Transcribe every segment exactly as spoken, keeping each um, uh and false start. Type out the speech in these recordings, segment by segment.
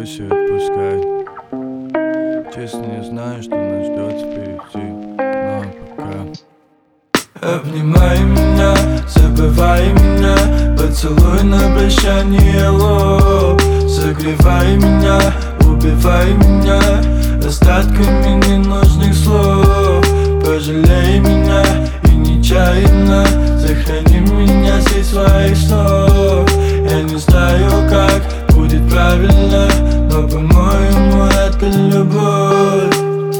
брось и отпускай. Честно не знаю, что нас ждет впереди, но пока. Обнимай меня, забывай меня, поцелуй на прощание, о, согревай меня, убивай меня остатками ненужных слов. Пожалей меня и нечаянно сохрани меня среди своих снов. Я не знаю, как будет правильно, но, по-моему, это любовь.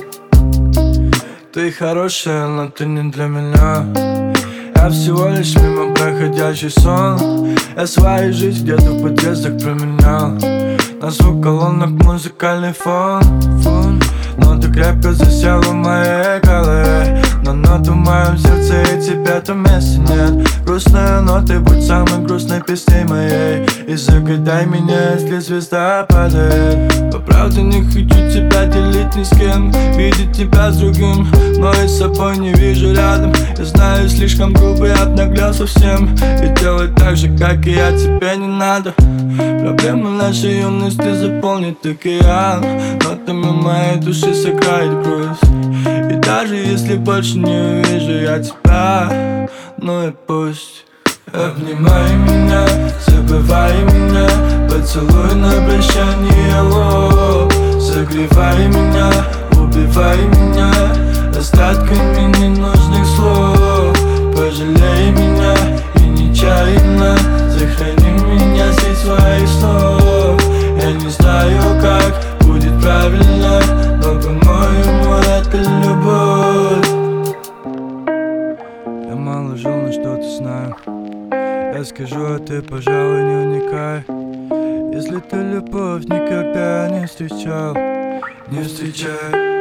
Ты хорошая, но ты не для меня. Я всего лишь мимо проходящий сон. Я свою жизнь где-то в подъездах променял на звук колонок музыкальный фон, фон. Но ты крепко засела в моей голове, но ноты в моем сердце и тебя там места нет. Грустная нота, будь самой грустной песней моей, и загадай меня, если звезда падает. По правде не хочу тебя делить ни с кем, видеть тебя с другим, но и с собой не вижу рядом. Я знаю, слишком грубо, я обнаглел совсем, и делать так же, как и я, тебе не надо. Проблемы нашей юности заполнит океан, нотами моей души сыграет грусть. И даже если больше не увижу я тебя, ну и пусть. Обнимай меня, забывай меня, поцелуй на прощание, о, согревай меня, убивай меня остатками ненужных слов. Пожалей меня и нечаянно сохрани меня среди своих снов. Я не знаю, как будет правильно, но, по-моему, это любовь. Я мало жил, но что-то знаю. Я скажу, а ты, пожалуй, не вникай. Если ты любовь никогда не встречал, не встречай.